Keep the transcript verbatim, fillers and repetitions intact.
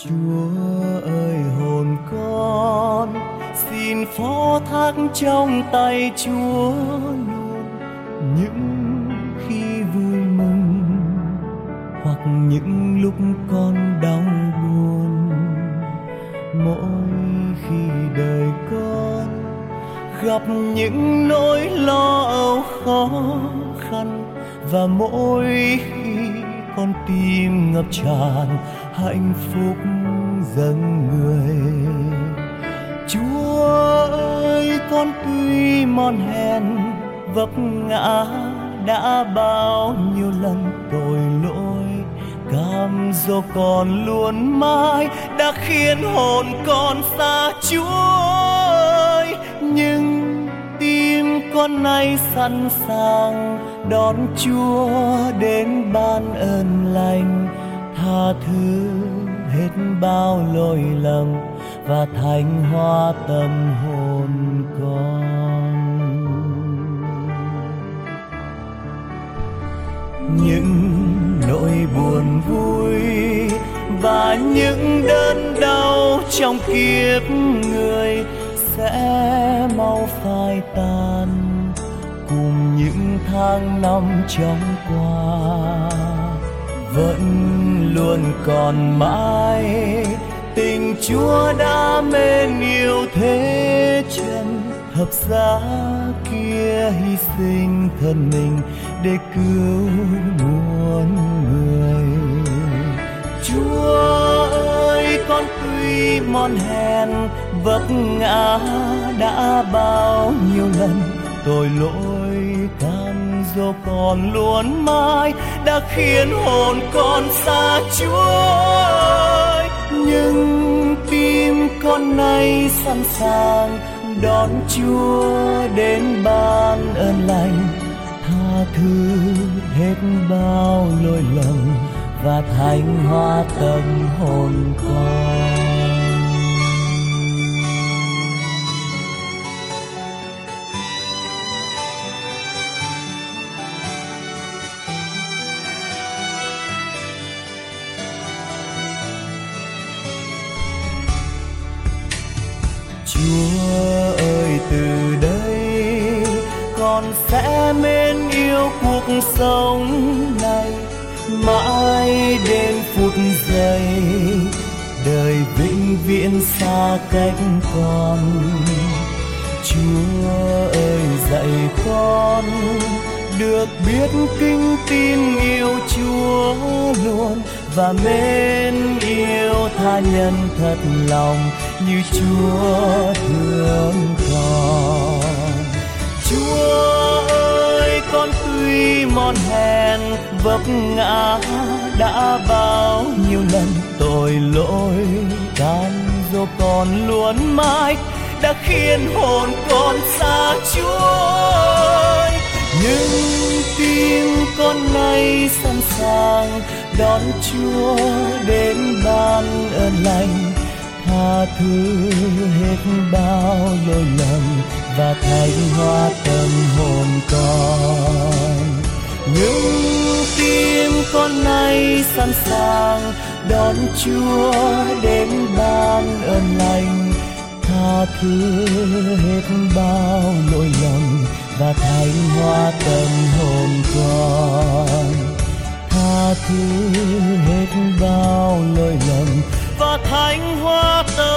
Chúa ơi hồn con xin phó thác trong tay Chúa luôn, những khi vui mừng hoặc những lúc con đau buồn. Mỗi khi đời con gặp những nỗi lo âu khó khăn, và mỗi khi con tim ngập tràn hạnh phúc dâng người. Chúa ơi con tuy mòn hèn vấp ngã đã bao nhiêu lần tội lỗi, cam dỗ con luôn mãi đã khiến hồn con xa Chúa ơi. Nhưng tim con nay sẵn sàng đón Chúa đến ban ơn lành, tha thứ hết bao lỗi lầm và thanh hóa tâm hồn con. Những nỗi buồn vui và những đớn đau trong kiếp người sẽ mau phai tan cùng những tháng năm trong qua. Vẫn luôn còn mãi tình Chúa đã mến yêu thế chân, thập giá kia hy sinh thân mình để cứu muôn người. Chúa ơi con tuy mòn hèn vấp ngã đã bao nhiêu lần tội lỗi, cam dỗ con luôn mãi đã khiến hồn con xa Chúa ơi. Nhưng tim con nay sẵn sàng đón Chúa đến ban ơn lành, tha thứ hết bao lỗi lầm và thanh hóa tâm hồn con. Chúa ơi từ đây con sẽ mến yêu cuộc sống này mãi đến phút giây đời vĩnh viễn xa cách con. Chúa ơi dạy con được biết kính tin yêu Chúa luôn, và mến yêu tha nhân thật lòng như Chúa thương con. Chúa ơi con tuy mòn hèn vấp ngã đã bao nhiêu lần tội lỗi, cam dỗ con luôn mãi đã khiến hồn con xa Chúa ơi. Nhưng tim con nay sẵn sàng đón Chúa đến ban ơn lành, tha thứ hết bao lỗi lầm và thanh hóa tâm hồn con. Nhưng tim con nay sẵn sàng đón Chúa đến ban ơn lành, tha thứ hết bao lỗi lầm và thanh hóa tâm hồn con. Tha thứ hết bao lỗi lầm và thanh hóa tâm